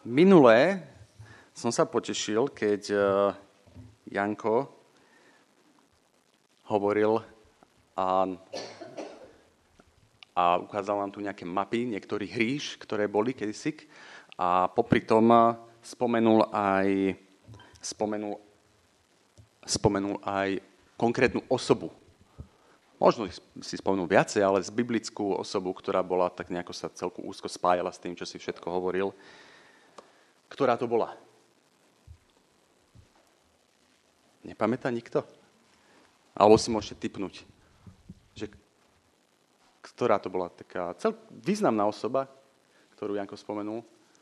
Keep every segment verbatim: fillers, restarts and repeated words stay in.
Minulé som sa potešil, keď Janko hovoril a, a ukázal nám tu nejaké mapy niektorých ríš, ktoré boli kedysi, a popri tom spomenul aj, spomenul, spomenul aj konkrétnu osobu. Možno si spomenul viacej, ale z biblickú osobu, ktorá bola tak nejako sa celku úzko spájala s tým, čo si všetko hovoril. Ktorá to bola? Nepamätá nikto? Alebo si môžete tipnúť, že ktorá to bola taká cel významná osoba, ktorú Janko spomenul?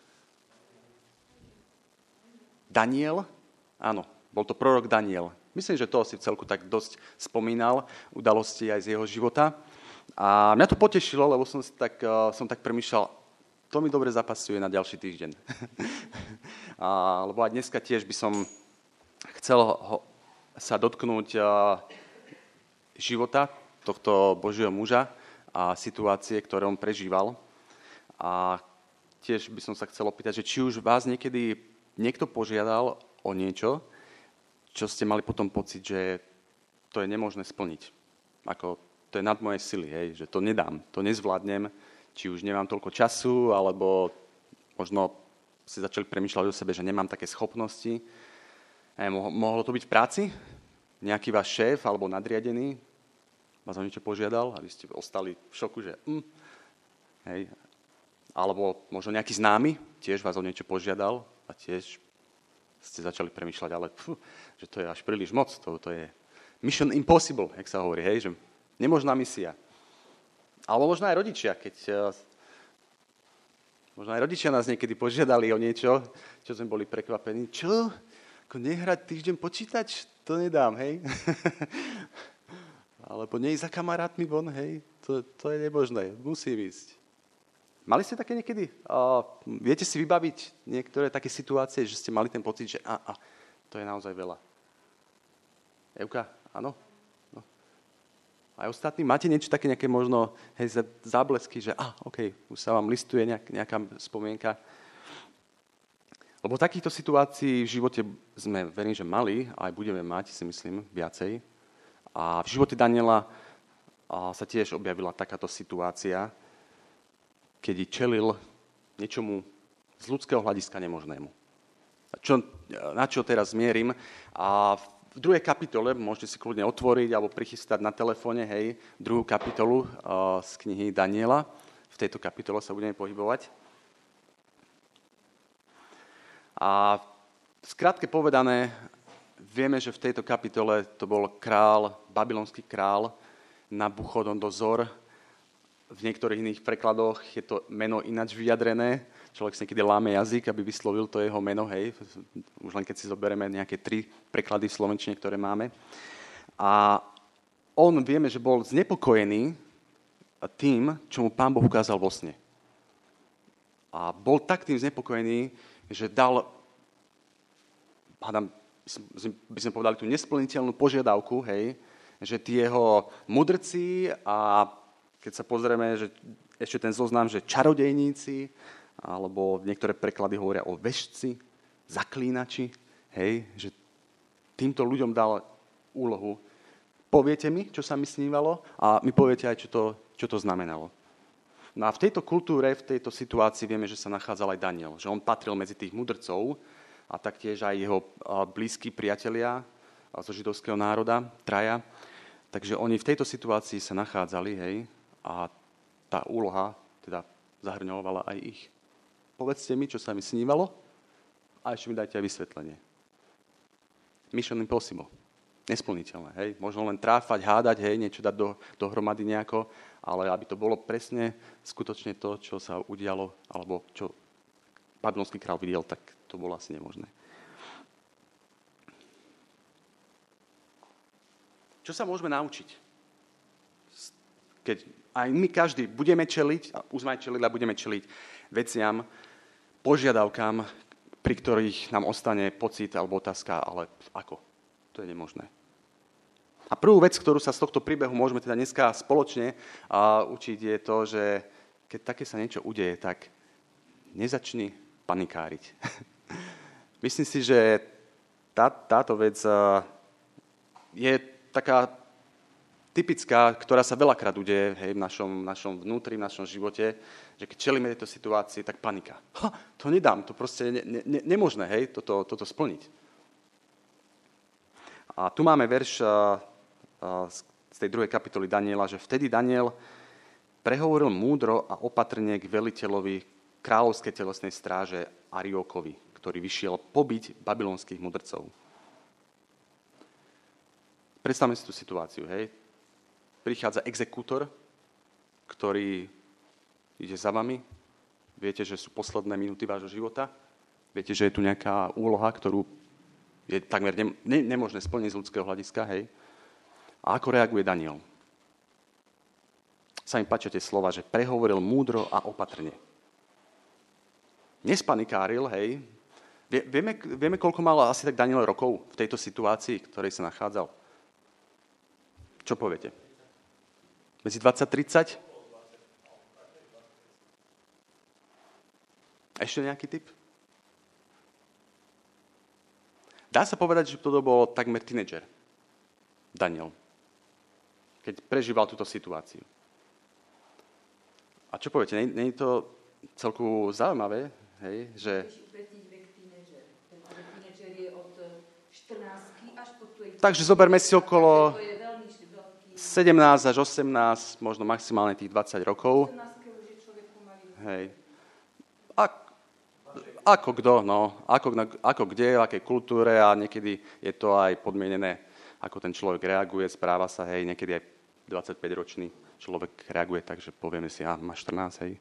Daniel? Áno, bol to prorok Daniel. Myslím, že to si celku tak dosť spomínal, udalosti aj z jeho života. A mňa to potešilo, lebo som tak, uh, som tak premýšľal, to mi dobre zapasuje na ďalší týždeň. a, lebo aj dneska tiež by som chcel ho, sa dotknúť uh, života tohto Božieho muža a situácie, ktoré on prežíval. A tiež by som sa chcel opýtať, že či už vás niekedy niekto požiadal o niečo, čo ste mali potom pocit, že to je nemožné splniť. Ako, to je nad moje sily, hej, že to nedám, to nezvládnem, či už nemám toľko času, alebo možno si začali premýšľať o sebe, že nemám také schopnosti. Hej, mohlo to byť v práci? Nejaký váš šéf alebo nadriadený vás o niečo požiadal, aby ste ostali v šoku, že mm, hej. Alebo možno nejaký známy tiež vás o niečo požiadal a tiež ste začali premýšľať, ale pfu, že to je až príliš moc, to, to je mission impossible, jak sa hovorí, hej, že nemožná misia. Alebo možno aj rodičia, keď možno aj rodičia nás niekedy požiadali o niečo, čo sme boli prekvapení. Čo? Ako nehrať týždeň počítač? To nedám, hej? Alebo nejsť za kamarátmi von, hej? To, to je nemožné, musím ísť. Mali ste také niekedy? Uh, viete si vybaviť niektoré také situácie, že ste mali ten pocit, že a, a, to je naozaj veľa. Evka, áno? No. Aj ostatní? Máte niečo také nejaké možno hej, záblesky, že a, okej, už sa vám listuje nejak, nejaká spomienka? Lebo takýchto situácií v živote sme, verím, že mali, aj budeme mať, si myslím, viacej. A v živote Daniela a, sa tiež objavila takáto situácia, keď čelil niečomu z ľudského hľadiska nemožnému. Čo, na čo teraz zmierim? A v druhej kapitole, môžete si kľudne otvoriť alebo prichystať na telefóne, hej, druhú kapitolu uh, z knihy Daniela. V tejto kapitole sa budeme pohybovať. A skrátke povedané, vieme, že v tejto kapitole to bol král, babylonský král Nabuchodonozor. V niektorých iných prekladoch je to meno ináč vyjadrené. Človek si niekedy láme jazyk, aby vyslovil to jeho meno, hej. Už len keď si zoberieme nejaké tri preklady v slovenčine, ktoré máme. A on, vieme, že bol znepokojený tým, čo mu Pán Boh ukázal vo sne. A bol tak tým znepokojený, že dal, hádam, by sme povedali, tú nesplniteľnú požiadavku, hej, že tí jeho mudrci a keď sa pozrieme, že ešte ten zoznam, že čarodejníci, alebo niektoré preklady hovoria o vešci, zaklínači, hej, že týmto ľuďom dal úlohu. Poviete mi, čo sa mi snívalo, a mi poviete aj, čo to, čo to znamenalo. No a v tejto kultúre, v tejto situácii vieme, že sa nachádzal aj Daniel, že on patril medzi tých mudrcov a taktiež aj jeho blízki priatelia zo židovského národa, traja. Takže oni v tejto situácii sa nachádzali, hej, a tá úloha teda zahrňovala aj ich. Povedzte mi, čo sa mi snívalo, a ešte mi dajte aj vysvetlenie. Mission impossible. Nesplniteľné, hej. Možno len tráfať, hádať, hej, niečo dať do, dohromady nejako, ale aby to bolo presne skutočne to, čo sa udialo, alebo čo babylonský král videl, tak to bolo asi nemožné. Čo sa môžeme naučiť? Keď aj my každý budeme čeliť, a už sme aj čelili a budeme čeliť veciam, požiadavkám, pri ktorých nám ostane pocit alebo otázka, ale ako? To je nemožné. A prvú vec, ktorú sa z tohto príbehu môžeme teda dneska spoločne uh, učiť, je to, že keď také sa niečo udeje, tak nezačni panikáriť. Myslím si, že tá, táto vec je taká typická, ktorá sa veľakrát udeje, hej, v našom, našom vnútri, v našom živote, že keď čelíme tejto situácii, tak panika. Ha, to nedám, to proste je ne, ne, nemožné, hej, toto, toto splniť. A tu máme verš uh, uh, z tej druhej kapitoly Daniela, že vtedy Daniel prehovoril múdro a opatrne k veliteľovi kráľovskej telesnej stráže Ariokovi, ktorý vyšiel pobiť babylonských mudrcov. Predstavme si tú situáciu, hej. Prichádza exekútor, ktorý ide za vami. Viete, že sú posledné minúty vášho života. Viete, že je tu nejaká úloha, ktorú je takmer ne, ne, nemožné splniť z ľudského hľadiska. Hej. A ako reaguje Daniel? Sa mi páčia tie slova, že prehovoril múdro a opatrne. Nespanikáril, hej. Vieme, vieme, koľko mal asi tak Daniel rokov v tejto situácii, v ktorej sa nachádzal? Čo poviete? Medzi dvadsať tridsať? Ešte nejaký tip? Dá sa povedať, že toto bol takmer tínedžer, Daniel, keď prežíval túto situáciu. A čo poviete, nie je to celku zaujímavé, hej, že... Takže zoberme si okolo sedemnásť až osemnásť, možno maximálne tých dvadsať rokov. Hej. A, ako kto, no. Ako, ako kde, v akej kultúre a niekedy je to aj podmienené, ako ten človek reaguje, správa sa, hej, niekedy aj dvadsaťpäťročný človek reaguje tak, že povieme si, a má štrnásť, hej.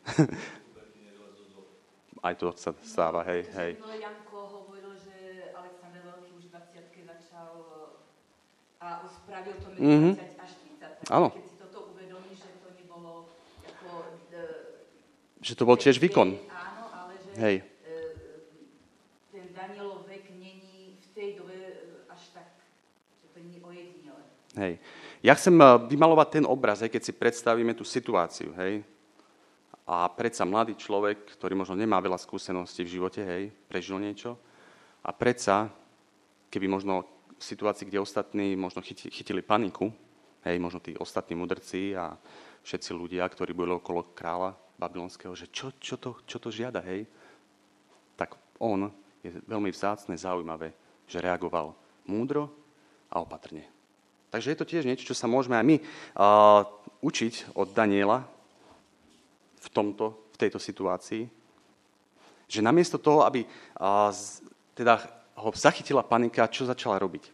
Aj to sa stáva, hej, hej. No, Janko hovoril, že Alexander Veľký už v dvadsiatke začal a spravil to medzi mm-hmm. dvadsať až tridsať. Áno. Keď si toto uvedomíš, že to nebolo ako... Že to bol tiež výkon. Áno, ale že hej. ten Danielov vek není v tej dobe až tak, že to nie ojedinele. Hej. Ja chcem vymalovať ten obraz, hej, keď si predstavíme tú situáciu, hej. A predsa mladý človek, ktorý možno nemá veľa skúseností v živote, hej, prežil niečo. A predsa, keby možno v situácii, kde ostatní možno chytili paniku, hej, možno tí ostatní mudrci a všetci ľudia, ktorí boli okolo kráľa babylonského, že čo, čo, to, čo to žiada, hej, tak on je veľmi vzácne, zaujímavé, že reagoval múdro a opatrne. Takže je to tiež niečo, čo sa môžeme aj my uh, učiť od Daniela, v tomto, v tejto situácii, že namiesto toho, aby a, z, teda ho zachytila panika, čo začala robiť?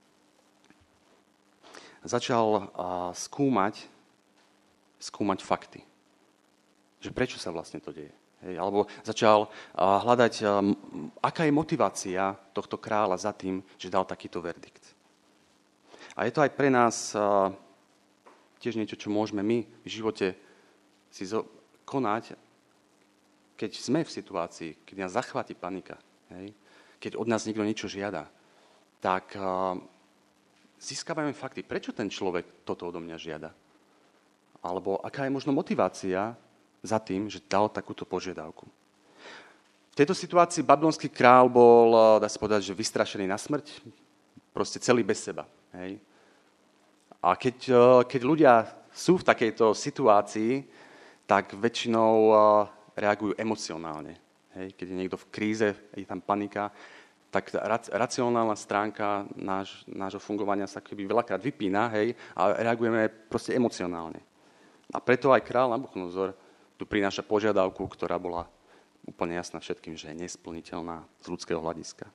Začal a, skúmať, skúmať fakty. Že prečo sa vlastne to deje? Hej, alebo začal a, hľadať, a, aká je motivácia tohto kráľa za tým, že dal takýto verdikt. A je to aj pre nás a, tiež niečo, čo môžeme my v živote si zo, konať, keď sme v situácii, keď nás zachváti panika, hej, keď od nás niekto niečo žiada, tak uh, získavame fakty, prečo ten človek toto odo mňa žiada. Alebo aká je možno motivácia za tým, že dal takúto požiadavku. V tejto situácii babylonský král bol, dá sa povedať, že vystrašený na smrť, proste celý bez seba. Hej. A keď, uh, keď ľudia sú v takejto situácii, tak väčšinou reagujú emocionálne. Hej, keď je niekto v kríze, je tam panika, tak racionálna stránka náš, nášho fungovania sa keby veľakrát vypína, hej, a reagujeme proste emocionálne. A preto aj kráľ Nabuchodonozor tu prináša požiadavku, ktorá bola úplne jasná všetkým, že je nesplniteľná z ľudského hľadiska.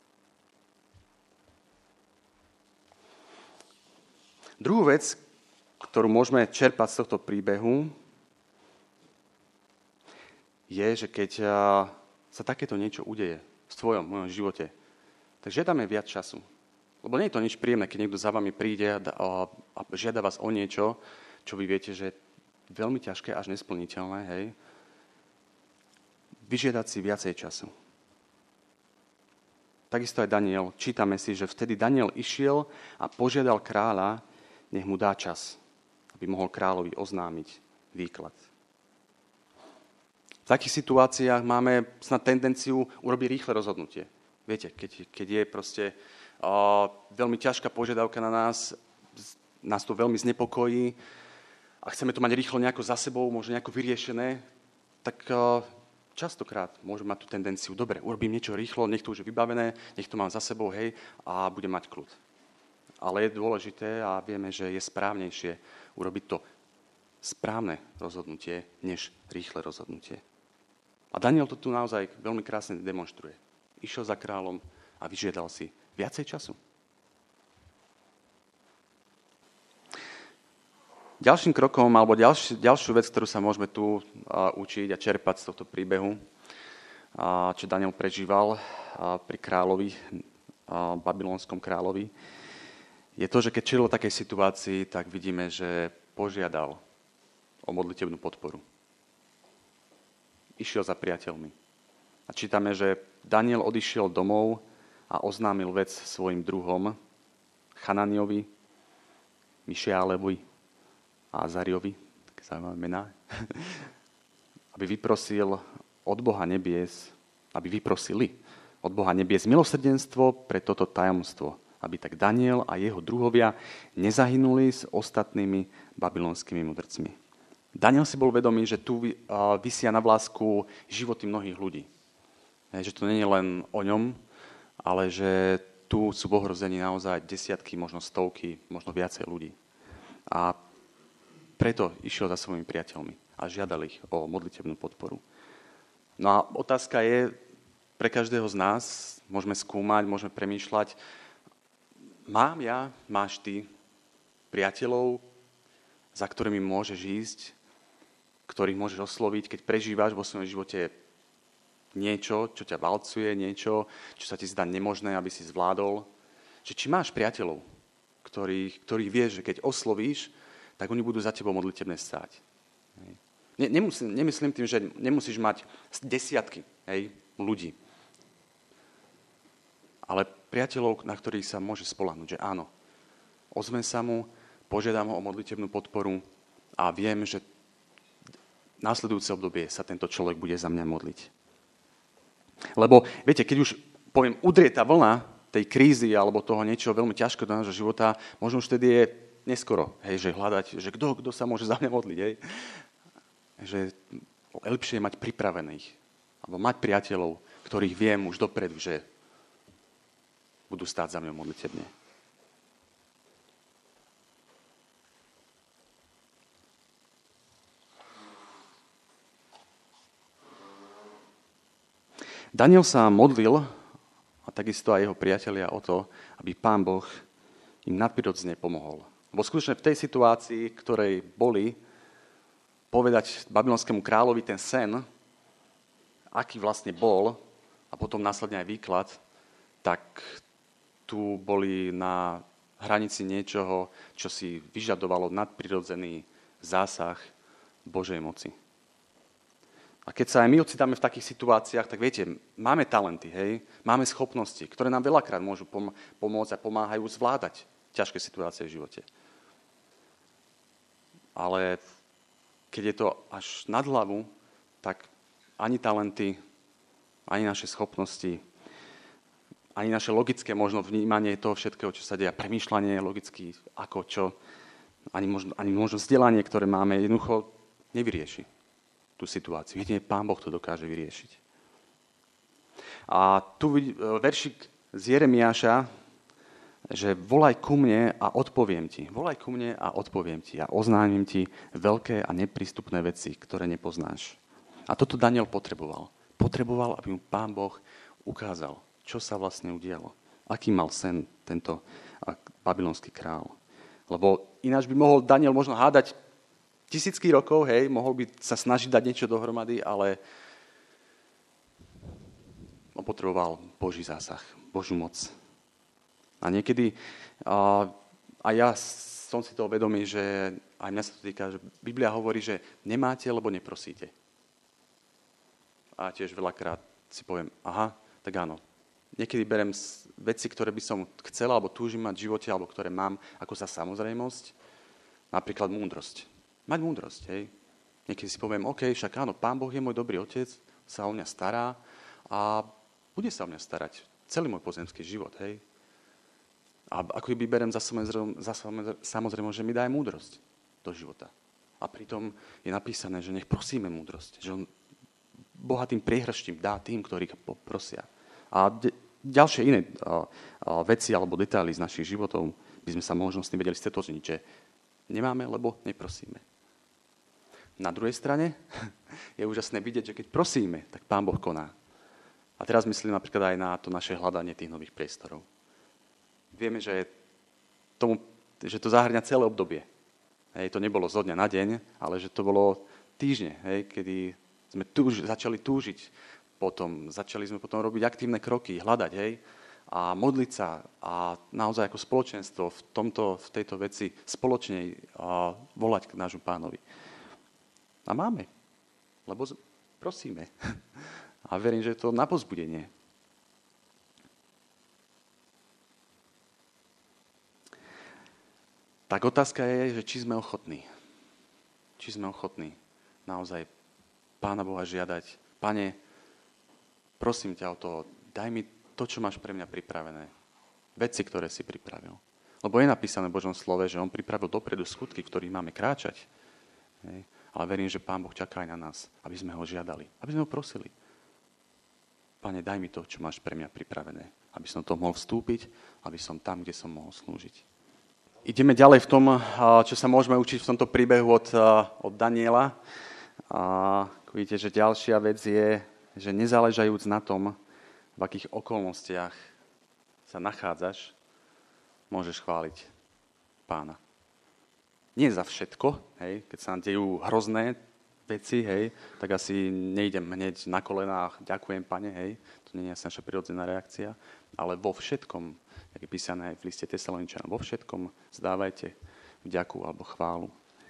Druhú vec, ktorú môžeme čerpať z tohto príbehu, je, že keď sa takéto niečo udeje v tvojom, v mojom živote, tak žiadame viac času. Lebo nie je to nič príjemné, keď niekto za vami príde a, a žiada vás o niečo, čo vy viete, že je veľmi ťažké až nesplniteľné, hej. Vyžiadať si viacej času. Takisto aj Daniel. Čítame si, že vtedy Daniel išiel a požiadal kráľa, nech mu dá čas, aby mohol kráľovi oznámiť výklad. V takých situáciách máme snad tendenciu urobiť rýchle rozhodnutie. Viete, keď, keď je proste uh, veľmi ťažká požiadavka na nás, nás to veľmi znepokojí a chceme to mať rýchlo nejako za sebou, možno nejako vyriešené, tak uh, častokrát môžeme mať tú tendenciu, dobre, urobím niečo rýchlo, nech to už je vybavené, nech to mám za sebou, hej, a budem mať kľud. Ale je dôležité a vieme, že je správnejšie urobiť to správne rozhodnutie, než rýchle rozhodnutie. A Daniel to tu naozaj veľmi krásne demonstruje. Išiel za kráľom a vyžiadal si viacej času. Ďalším krokom, alebo ďalš, ďalšiu vec, ktorú sa môžeme tu uh, učiť a čerpať z tohto príbehu, uh, čo Daniel prežíval uh, pri kráľovi, uh, babylonskom kráľovi, je to, že keď čelil takej situácii, tak vidíme, že požiadal o modlitebnú podporu. Išiel za priateľmi. A čítame, že Daniel odišiel domov a oznámil vec svojim druhom, Chananiovi, Mišeálevi a Azariovi, také zaujímavé mená, aby vyprosil od Boha nebies, aby vyprosili od Boha nebies milosrdenstvo pre toto tajomstvo, aby tak Daniel a jeho druhovia nezahynuli s ostatnými babylonskými mudrcmi. Daniel si bol vedomý, že tu visia na vlásku životy mnohých ľudí. Že to nie je len o ňom, ale že tu sú v ohrození naozaj desiatky, možno stovky, možno viacej ľudí. A preto išiel za svojimi priateľmi a žiadal ich o modlitebnú podporu. No a otázka je, pre každého z nás, môžeme skúmať, môžeme premýšľať, mám ja, máš ty priateľov, za ktorými môžeš ísť, ktorých môžeš osloviť, keď prežívaš vo svojom živote niečo, čo ťa valcuje, niečo, čo sa ti zdá nemožné, aby si zvládol. Že či máš priateľov, ktorých, ktorých vieš, že keď oslovíš, tak oni budú za tebou modlitebne stáť. Ne, nemusím, nemyslím tým, že nemusíš mať desiatky hej, ľudí. Ale priateľov, na ktorých sa môže spoľahnúť, že áno, ozvem sa mu, požiadam ho o modlitebnú podporu a viem, že v následujúce obdobie sa tento človek bude za mňa modliť. Lebo, viete, keď už, poviem, udrie tá vlna tej krízy alebo toho niečo veľmi ťažko do nášho života, možno už vtedy je neskoro, hej, že hľadať, že kto, kto sa môže za mňa modliť, hej. Že lepšie je mať pripravených, alebo mať priateľov, ktorých viem už dopredu, že budú stáť za mňou modlitebne. Daniel sa modlil, a takisto aj jeho priatelia, o to, aby Pán Boh im nadprirodzene pomohol. Lebo skutočne v tej situácii, ktorej boli, povedať babylonskému kráľovi ten sen, aký vlastne bol, a potom následne aj výklad, tak tu boli na hranici niečoho, čo si vyžadovalo nadprirodzený zásah Božej moci. A keď sa aj my ocitáme v takých situáciách, tak viete, máme talenty, hej, máme schopnosti, ktoré nám veľakrát môžu pom- pomôcť a pomáhajú zvládať ťažké situácie v živote. Ale keď je to až nad hlavu, tak ani talenty, ani naše schopnosti, ani naše logické možno vnímanie toho všetkého, čo sa deje, premýšľanie logicky, ako čo, ani možno, ani možno vzdelanie, ktoré máme, jednoducho nevyrieši tú situáciu. Jedine Pán Boh to dokáže vyriešiť. A tu veršik z Jeremiáša, že volaj ku mne a odpoviem ti. Volaj ku mne a odpoviem ti a oznámim ti veľké a neprístupné veci, ktoré nepoznáš. A toto Daniel potreboval. Potreboval, aby mu Pán Boh ukázal, čo sa vlastne udialo. Aký mal sen tento babylonský král. Lebo ináč by mohol Daniel možno hádať tisícky rokov, hej, mohol by sa snažiť dať niečo dohromady, ale on potreboval Boží zásah, Božiu moc. A niekedy, a, a ja som si toho vedomý, že aj mňa sa to týka, že Biblia hovorí, že nemáte, lebo neprosíte. A tiež veľakrát si poviem, aha, tak áno. Niekedy berem veci, ktoré by som chcel, alebo túžim mať v živote, alebo ktoré mám, ako za samozrejmosť. Napríklad múdrosť. Mať múdrosť, hej. Niekedy si poviem, OK, však áno, Pán Boh je môj dobrý otec, sa o mňa stará a bude sa o mňa starať celý môj pozemský život, hej. A ako by berem za samozrejme, za samozrejme, že mi dá aj múdrosť do života. A pritom je napísané, že nech prosíme múdrosť, že on bohatým priehrštím dá tým, ktorí ho prosia. A de- ďalšie iné a, a veci alebo detaily z našich životov by sme sa možno s tým vedeli stotožniť, že nemáme, lebo neprosíme. Na druhej strane je úžasné vidieť, že keď prosíme, tak Pán Boh koná. A teraz myslím napríklad aj na to naše hľadanie tých nových priestorov. Vieme, že, tomu, že to zahŕňa celé obdobie. Hej, to nebolo zo dňa na deň, ale že to bolo týždne, hej, kedy sme túž, začali túžiť potom, začali sme potom robiť aktívne kroky, hľadať, hej, a modliť sa a naozaj ako spoločenstvo v, tomto, v tejto veci spoločne a volať k nášmu Pánovi. A máme, lebo prosíme. A verím, že je to na povzbudenie. Tak otázka je, že či sme ochotní. Či sme ochotní naozaj Pána Boha žiadať. Pane, prosím ťa o to, daj mi to, čo máš pre mňa pripravené. Veci, ktoré si pripravil. Lebo je napísané v Božom slove, že on pripravil dopredu skutky, v ktorých máme kráčať. Hej. Ale verím, že Pán Boh čaká aj na nás, aby sme ho žiadali, aby sme ho prosili. Pane, daj mi to, čo máš pre mňa pripravené, aby som to mohol vstúpiť, aby som tam, kde som mohol slúžiť. Ideme ďalej v tom, čo sa môžeme učiť v tomto príbehu od, od Daniela. A vidíte, že ďalšia vec je, že nezáležajúc na tom, v akých okolnostiach sa nachádzaš, môžeš chváliť Pána. Nie za všetko, hej, keď sa nám dejú hrozné veci, hej, tak asi nejdem hneď na kolenách, ďakujem, Pane, hej, to nie je asi naša prirodzená reakcia, ale vo všetkom, jak je písané aj v liste Tesaloničanom, vo všetkom zdávajte vďaku alebo chválu.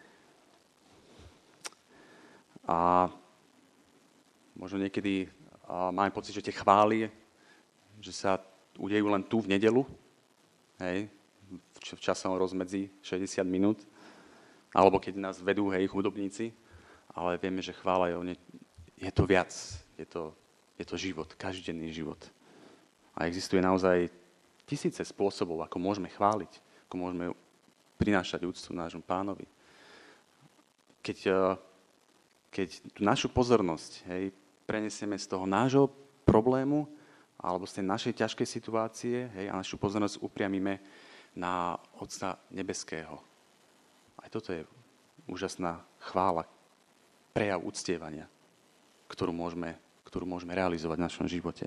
A možno niekedy a máme pocit, že tie chvály, že sa udejú len tu v nedeľu, hej, v časovom rozmedzi šesťdesiat minút, alebo keď nás vedú, hej, hudobníci, ale vieme, že chvála je, je to viac, je to, je to život, každodenný život. A existuje naozaj tisíce spôsobov, ako môžeme chváliť, ako môžeme prinášať úctu nášmu Pánovi. Keď, keď tú našu pozornosť, hej, prenesieme z toho nášho problému alebo z tej našej ťažkej situácie, hej, a našu pozornosť upriamime na Otca nebeského. Aj toto je úžasná chvála, prejav uctievania, ktorú môžeme, ktorú môžeme realizovať v našom živote.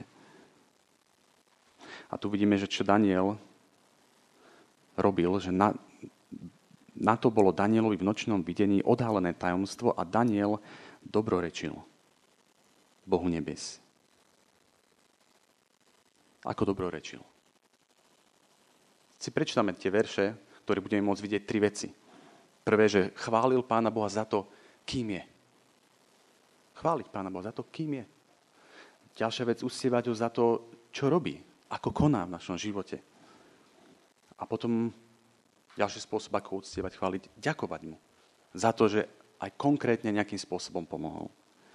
A tu vidíme, že čo Daniel robil, že na, na to bolo Danielovi v nočnom videní odhalené tajomstvo a Daniel dobrorečil Bohu nebes. Ako dobrorečil. Si prečítame tie verše, ktoré budeme môcť vidieť tri veci. Prvé, že chválil Pána Boha za to, kým je. Chváliť Pána Boha za to, kým je. Ďalšia vec, uctievať ho za to, čo robí, ako koná v našom živote. A potom ďalší spôsob, ako uctievať, chváliť, ďakovať mu za to, že aj konkrétne nejakým spôsobom pomohol.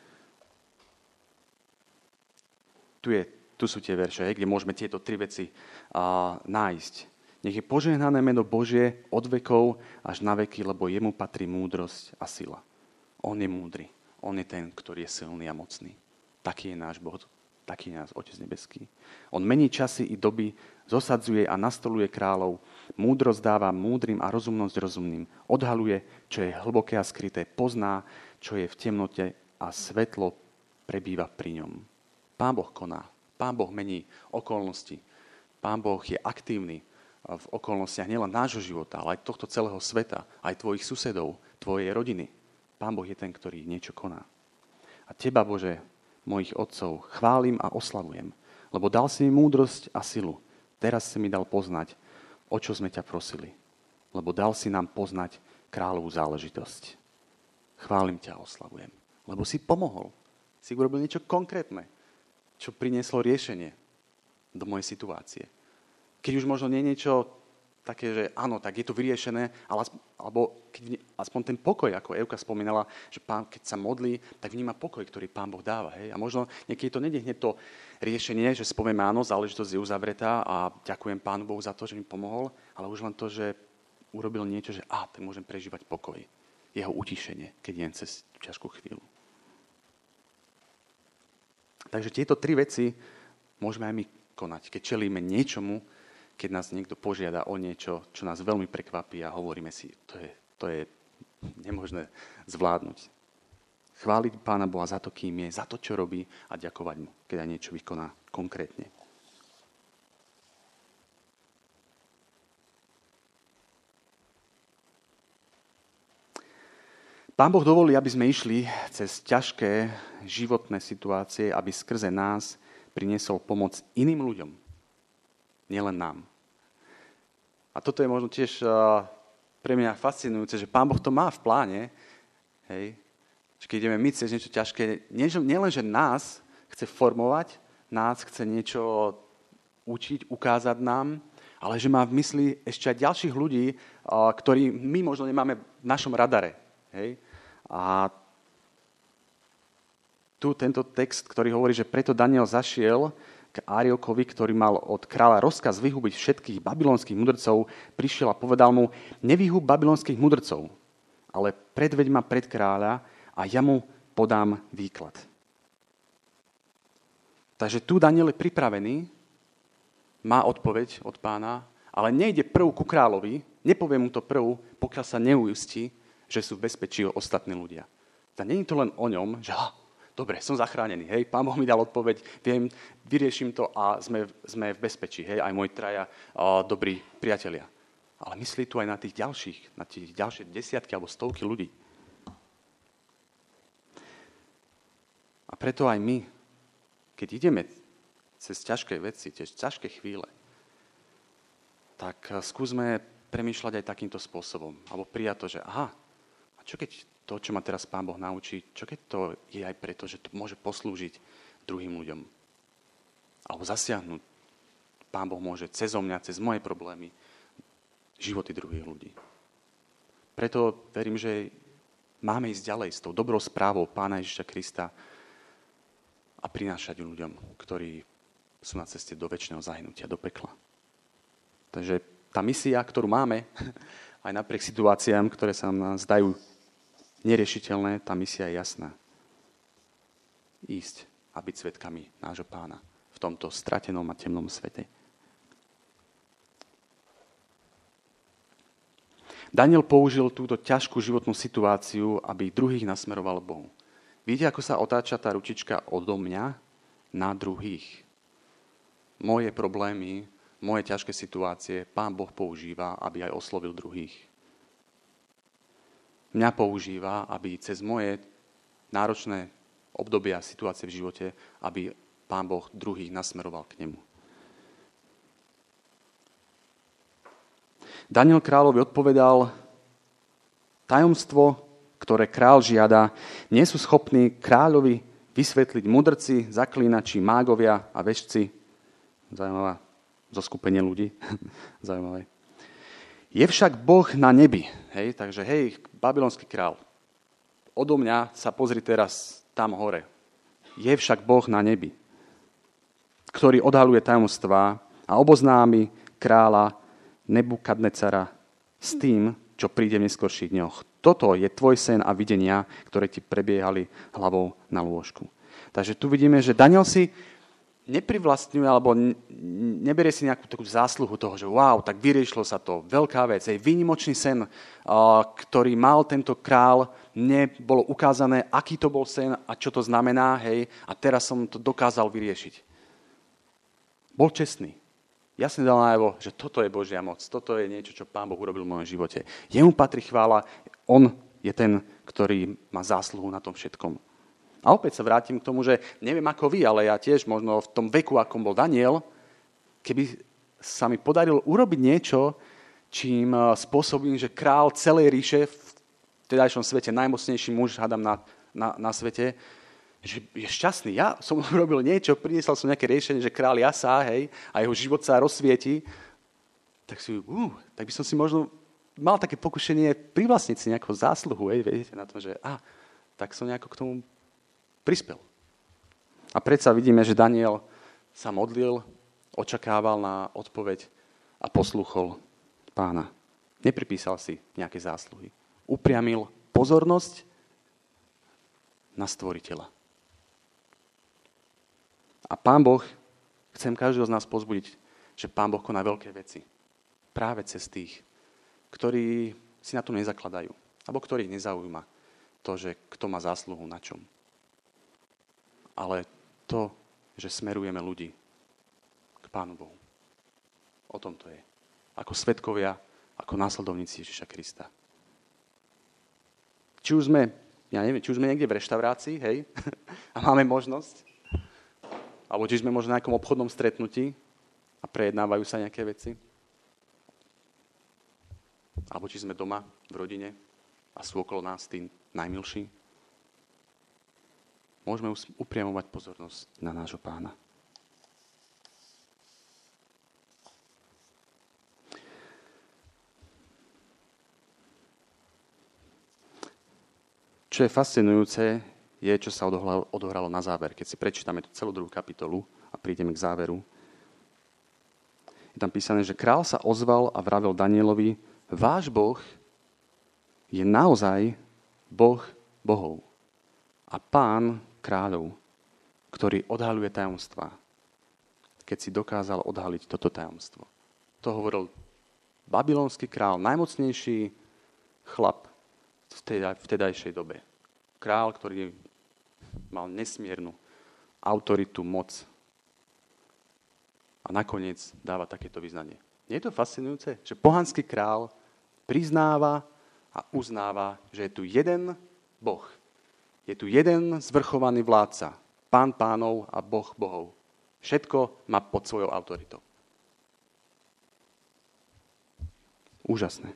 Tu, je, tu sú tie verše, kde môžeme tieto tri veci uh, nájsť. Nech je požehnané meno Božie od vekov až na veky, lebo jemu patrí múdrosť a sila. On je múdry. On je ten, ktorý je silný a mocný. Taký je náš Boh, taký je náš Otec nebeský. On mení časy i doby, zosadzuje a nastoluje kráľov, múdrosť dáva múdrym a rozumnosť rozumným. Odhaluje, čo je hlboké a skryté, pozná, čo je v temnote a svetlo prebýva pri ňom. Pán Boh koná. Pán Boh mení okolnosti. Pán Boh je aktívny v okolnostiach nielen nášho života, ale aj tohto celého sveta, aj tvojich susedov, tvojej rodiny. Pán Boh je ten, ktorý niečo koná. A teba, Bože, mojich otcov, chválim a oslavujem, lebo dal si mi múdrosť a silu. Teraz si mi dal poznať, o čo sme ťa prosili, lebo dal si nám poznať kráľovú záležitosť. Chválim ťa a oslavujem, lebo si pomohol. Si urobil niečo konkrétne, čo prinieslo riešenie do mojej situácie. Keď už možno nie niečo také, že áno, tak je to vyriešené, ale alebo keď, aspoň ten pokoj, ako Evka spomínala, že pán, keď sa modlí, tak vníma pokoj, ktorý Pán Boh dáva. Hej? A možno niekedy to nedie hneď to riešenie, že spovieme áno, záležitosť je uzavretá a ďakujem Pánu Bohu za to, že mi pomohol, ale už len to, že urobil niečo, že á, tak môžem prežívať pokoj. Jeho utišenie, keď jem cez ťažkú chvíľu. Takže tieto tri veci môžeme aj my konať, keď čelíme niečomu, keď nás niekto požiada o niečo, čo nás veľmi prekvapí a hovoríme si, to je, to je nemožné zvládnuť. Chváliť Pána Boha za to, kým je, za to, čo robí a ďakovať mu, keď aj niečo vykoná konkrétne. Pán Boh dovolí, aby sme išli cez ťažké životné situácie, aby skrze nás priniesol pomoc iným ľuďom. Nielen nám. A toto je možno tiež uh, pre mňa fascinujúce, že Pán Boh to má v pláne. Hej. Že keď ideme my cez niečo ťažké, nielen, že nás chce formovať, nás chce niečo učiť, ukázať nám, ale že má v mysli ešte aj ďalších ľudí, uh, ktorí my možno nemáme v našom radare. Hej. A tu tento text, ktorý hovorí, že preto Daniel zašiel k Ariokovi, ktorý mal od kráľa rozkaz vyhubiť všetkých babylonských mudrcov, prišiel a povedal mu, nevyhub babylonských mudrcov, ale predveď ma pred kráľa a ja mu podám výklad. Takže tu Daniel je pripravený, má odpoveď od Pána, ale nejde prv ku kráľovi, nepovie mu to prv, pokiaľ sa neujistí, že sú v bezpečí ostatní ľudia. Tak nie je to len o ňom, že ha, dobre, som zachránený, hej, Pán Boh mi dal odpoveď, viem, vyrieším to a sme, sme v bezpečí, hej, aj moji traja uh, dobrí priatelia. Ale myslí tu aj na tých ďalších, na tých ďalšie desiatky alebo stovky ľudí. A preto aj my, keď ideme cez ťažké veci, cez ťažké chvíle, tak skúsme premýšľať aj takýmto spôsobom. Alebo prijať to, že aha, a čo keď to, čo ma teraz Pán Boh naučí, čo keď to je aj preto, že to môže poslúžiť druhým ľuďom. Alebo zasiahnuť. Pán Boh môže cezo mňa, cez moje problémy, životy druhých ľudí. Preto verím, že máme ísť ďalej s tou dobrou správou Pána Ježiša Krista a prinášať ľuďom, ktorí sú na ceste do večného zahynutia, do pekla. Takže tá misia, ktorú máme, aj napriek situáciám, ktoré sa nám zdajú neriešiteľné, tá misia je jasná. Ísť a byť svedkami nášho Pána v tomto stratenom a temnom svete. Daniel použil túto ťažkú životnú situáciu, aby druhých nasmeroval Bohu. Vidíte, ako sa otáča tá ručička odo mňa na druhých. Moje problémy, moje ťažké situácie Pán Boh používa, aby aj oslovil druhých. Mňa používa, aby cez moje náročné obdobia, situácie v živote, aby Pán Boh druhých nasmeroval k nemu. Daniel kráľovi odpovedal, tajomstvo, ktoré kráľ žiada, nie sú schopní kráľovi vysvetliť mudrci, zaklínači, mágovia a vešci. Zaujímavá zoskupenie ľudí. Zaujímavé. Je však Boh na nebi. Hej, takže hej, babylonský král. Odo mňa sa pozri teraz tam hore. Je však Boh na nebi, ktorý odhaluje tajomstvá a oboznámi kráľa Nebukadnecara s tým, čo príde v neskorších dňoch. Toto je tvoj sen a videnia, ktoré ti prebiehali hlavou na lôžku. Takže tu vidíme, že Daniel si neprivlastňuje alebo neberie si nejakú takú zásluhu toho, že wow, tak vyriešilo sa to, veľká vec, je výnimočný sen, ktorý mal tento král, mne bolo ukázané, aký to bol sen a čo to znamená, hej, a teraz som to dokázal vyriešiť. Bol čestný. Jasne dal najavo, že toto je Božia moc, toto je niečo, čo Pán Boh urobil v mojom živote. Jemu patrí chvála, on je ten, ktorý má zásluhu na tom všetkom. A opäť sa vrátim k tomu, že neviem ako vy, ale ja tiež možno v tom veku, akom bol Daniel, keby sa mi podarilo urobiť niečo, čím spôsobím, že král celej ríše, v tedajšom svete najmocnejší muž, hádam na, na, na svete, že je šťastný. Ja som urobil niečo, priniesol som nejaké riešenie, že král jasá, hej, a jeho život sa rozsvieti. tak si, uh, tak by som si možno mal také pokušenie privlastniť si nejakú zásluhu, hej, viete, na tom, že a, tak som nejako k tomu prispel. A predsa vidíme, že Daniel sa modlil, očakával na odpoveď a poslúchol Pána. Nepripísal si nejaké zásluhy. Upriamil pozornosť na Stvoriteľa. A Pán Boh, chcem každého z nás pozbudiť, že Pán Boh koná veľké veci. Práve cez tých, ktorí si na to nezakladajú. Alebo ktorých nezaujíma to, že kto má zásluhu na čom. Ale to, že smerujeme ľudí k Pánu Bohu. O tom to je. Ako svedkovia, ako následovníci Ježiša Krista. Či už sme, ja neviem, či už sme niekde v reštaurácii, hej, a máme možnosť, alebo či sme možno na nejakom obchodnom stretnutí a prejednávajú sa nejaké veci, alebo či sme doma v rodine a sú okolo nás tí najmilší, môžeme upriamovať pozornosť na nášho Pána. Čo je fascinujúce, je, čo sa odohralo, odohralo na záver. Keď si prečítame tú celú druhú kapitolu a prídeme k záveru, je tam písané, že král sa ozval a vravel Danielovi, váš Boh je naozaj Boh bohov a Pán kráľov, ktorý odhaľuje tajomstvá, keď si dokázal odhaliť toto tajomstvo. To hovoril babylonský král, najmocnejší chlap v vtedajšej dobe. Král, ktorý mal nesmiernu autoritu, moc a nakoniec dáva takéto vyznanie. Nie je to fascinujúce, že pohanský král priznáva a uznáva, že je tu jeden Boh. Je tu jeden zvrchovaný vládca, Pán pánov a Boh bohov. Všetko má pod svojou autoritou. Úžasné.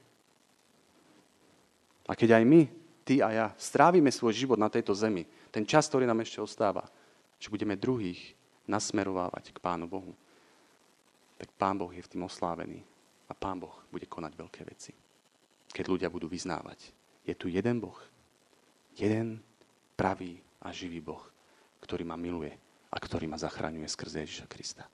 A keď aj my, ty a ja, strávime svoj život na tejto zemi, ten čas, ktorý nám ešte ostáva, že budeme druhých nasmerovávať k Pánu Bohu, tak Pán Boh je v tým oslávený a Pán Boh bude konať veľké veci. Keď ľudia budú vyznávať, je tu jeden Boh, jeden pravý a živý Boh, ktorý ma miluje a ktorý ma zachraňuje skrze Ježiša Krista.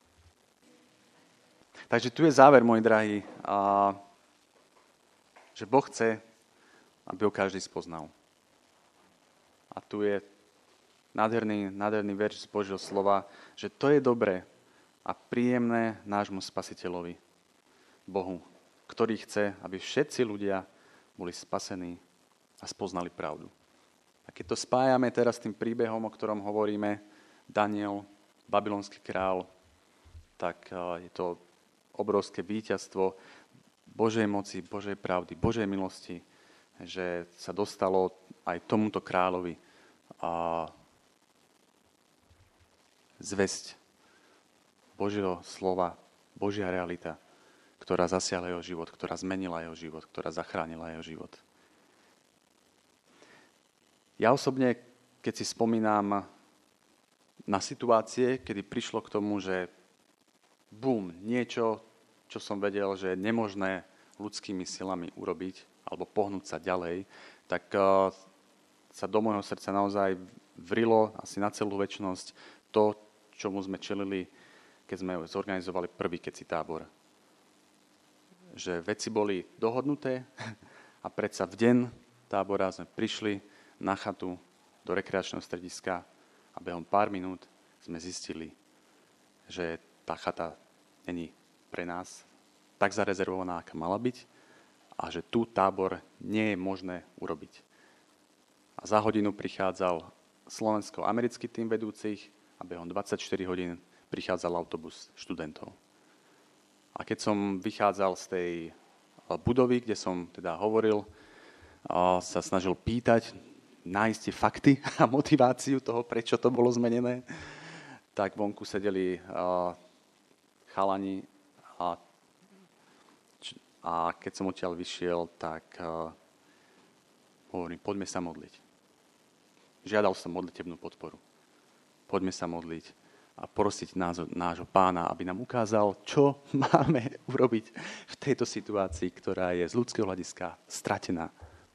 Takže tu je záver, môj drahý, a že Boh chce, aby ho každý spoznal. A tu je nádherný, nádherný verš z Božieho slova, že to je dobré a príjemné nášmu Spasiteľovi, Bohu, ktorý chce, aby všetci ľudia boli spasení a spoznali pravdu. A keď to spájame teraz s tým príbehom, o ktorom hovoríme, Daniel, babylonský král, tak je to obrovské víťazstvo Božej moci, Božej pravdy, Božej milosti, že sa dostalo aj tomuto kráľovi a zvesť Božieho slova, Božia realita, ktorá zasiahla jeho život, ktorá zmenila jeho život, ktorá zachránila jeho život. Ja osobne, keď si spomínam na situácie, kedy prišlo k tomu, že bum, niečo, čo som vedel, že je nemožné ľudskými silami urobiť, alebo pohnúť sa ďalej, tak uh, sa do môjho srdca naozaj vrilo asi na celú večnosť to, čomu sme čelili, keď sme zorganizovali prvý Keci tábor. Že veci boli dohodnuté a predsa v deň tábora sme prišli na chatu do rekreačného strediska a behom pár minút sme zistili, že tá chata není pre nás tak zarezervovaná, aká mala byť, a že tu tábor nie je možné urobiť. A za hodinu prichádzal slovensko-americký tým vedúcich a behom dvadsaťštyri hodín prichádzal autobus študentov. A keď som vychádzal z tej budovy, kde som teda hovoril, a sa snažil pýtať, nájsť tie fakty a motiváciu toho, prečo to bolo zmenené, tak vonku sedeli uh, chalani a A keď som odtiaľ vyšiel, tak uh, hovorím, poďme sa modliť. Žiadal som modlitebnú podporu. Poďme sa modliť. a prosiť nás, nášho Pána, aby nám ukázal, čo máme urobiť v tejto situácii, ktorá je z ľudského hľadiska stratená.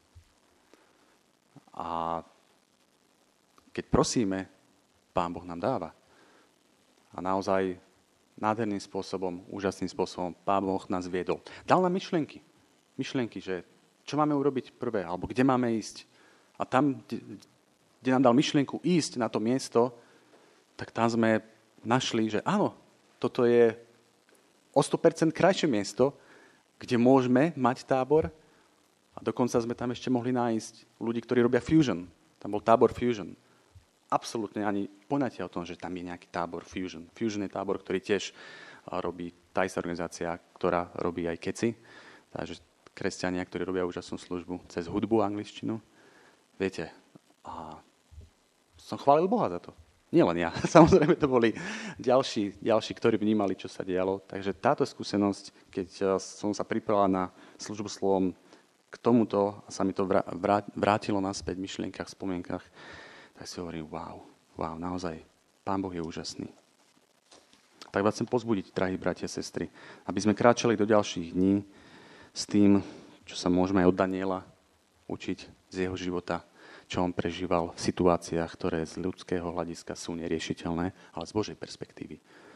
A keď prosíme, Pán Boh nám dáva. A naozaj nádherným spôsobom, úžasným spôsobom Pán Boh nás viedol. Dal nám myšlienky. Myšlienky, že čo máme urobiť prvé, alebo kde máme ísť. A tam, kde, kde nám dal myšlienku ísť na to miesto, tak tam sme našli, že áno, toto je o sto percent krajšie miesto, kde môžeme mať tábor a dokonca sme tam ešte mohli nájsť ľudí, ktorí robia Fusion. Tam bol tábor Fusion. Absolútne ani poňatie o tom, že tam je nejaký tábor Fusion. Fusion je tábor, ktorý tiež robí tá istá organizácia, ktorá robí aj Keci. Takže kresťania, ktorí robia úžasnú službu cez hudbu a angličtinu. Viete, a som chválil Boha za to. Nielen ja. Samozrejme to boli ďalší, ďalší, ktorí vnímali, čo sa dialo. Takže táto skúsenosť, keď som sa pripravil na službu slovom k tomuto a sa mi to vrátilo naspäť v myšlienkach, spomienkach, tak si hovorím, wow, wow, naozaj, Pán Boh je úžasný. Tak vás chcem pozbudiť, drahí bratia a sestry, aby sme kráčali do ďalších dní s tým, čo sa môžeme aj od Daniela učiť z jeho života, čo on prežíval v situáciách, ktoré z ľudského hľadiska sú neriešiteľné, ale z Božej perspektívy